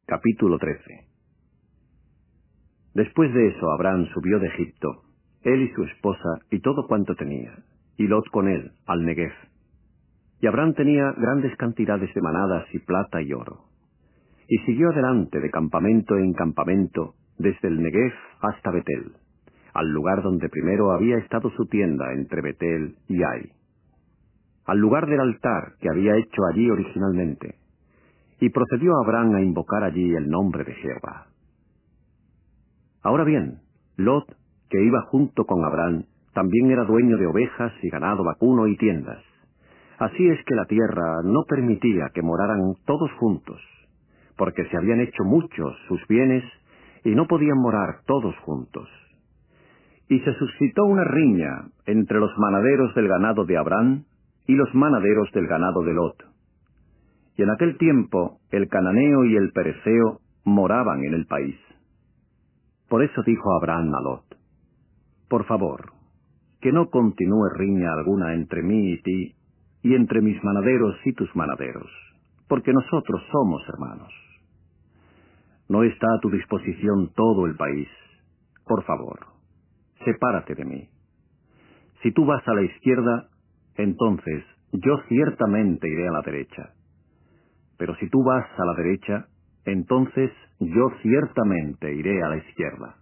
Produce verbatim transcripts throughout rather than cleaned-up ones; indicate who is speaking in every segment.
Speaker 1: Capítulo trece. Después de eso Abraham subió de Egipto, él y su esposa y todo cuanto tenía, y Lot con él, al Negev. Y Abraham tenía grandes cantidades de manadas y plata y oro. Y siguió adelante de campamento en campamento, desde el Negev hasta Betel, al lugar donde primero había estado su tienda entre Betel y Ai, al lugar del altar que había hecho allí originalmente. Y procedió Abraham a invocar allí el nombre de Jehová. Ahora bien, Lot, que iba junto con Abraham, también era dueño de ovejas y ganado vacuno y tiendas. Así es que la tierra no permitía que moraran todos juntos, porque se habían hecho muchos sus bienes y no podían morar todos juntos. Y se suscitó una riña entre los manaderos del ganado de Abraham y los manaderos del ganado de Lot. Y en aquel tiempo el cananeo y el perezeo moraban en el país. Por eso dijo Abraham a Lot: por favor, que no continúe riña alguna entre mí y ti, y entre mis manaderos y tus manaderos, porque nosotros somos hermanos. ¿No está a tu disposición todo el país? Por favor, sepárate de mí. Si tú vas a la izquierda, entonces yo ciertamente iré a la derecha. Pero si tú vas a la derecha, entonces yo ciertamente iré a la izquierda.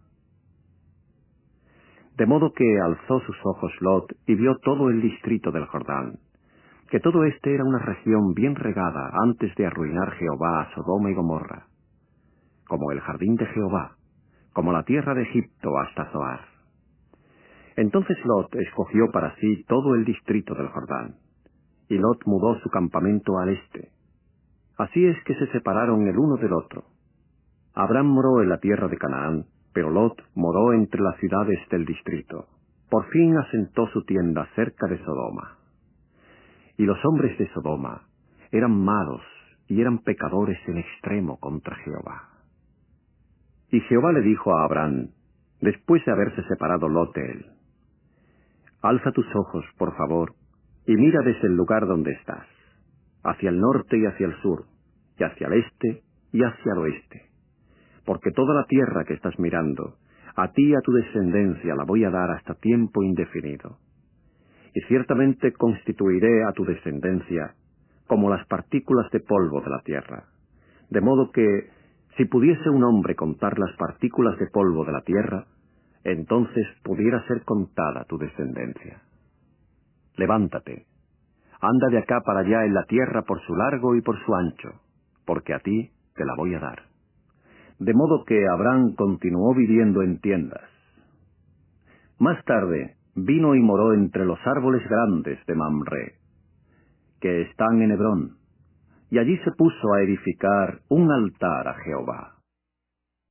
Speaker 1: De modo que alzó sus ojos Lot y vio todo el distrito del Jordán, que todo este era una región bien regada antes de arruinar Jehová a Sodoma y Gomorra, como el jardín de Jehová, como la tierra de Egipto hasta Zoar. Entonces Lot escogió para sí todo el distrito del Jordán, y Lot mudó su campamento al este. Así es que se separaron el uno del otro. Abraham moró en la tierra de Canaán, pero Lot moró entre las ciudades del distrito. Por fin asentó su tienda cerca de Sodoma. Y los hombres de Sodoma eran malos y eran pecadores en extremo contra Jehová. Y Jehová le dijo a Abraham, después de haberse separado Lot de él: alza tus ojos, por favor, y mira desde el lugar donde estás, hacia el norte y hacia el sur, y hacia el este y hacia el oeste. Porque toda la tierra que estás mirando, a ti y a tu descendencia la voy a dar hasta tiempo indefinido. Y ciertamente constituiré a tu descendencia como las partículas de polvo de la tierra, de modo que, si pudiese un hombre contar las partículas de polvo de la tierra, entonces pudiera ser contada tu descendencia. Levántate, anda de acá para allá en la tierra por su largo y por su ancho, porque a ti te la voy a dar. De modo que Abraham continuó viviendo en tiendas. Más tarde vino y moró entre los árboles grandes de Mamre, que están en Hebrón, y allí se puso a edificar un altar a Jehová.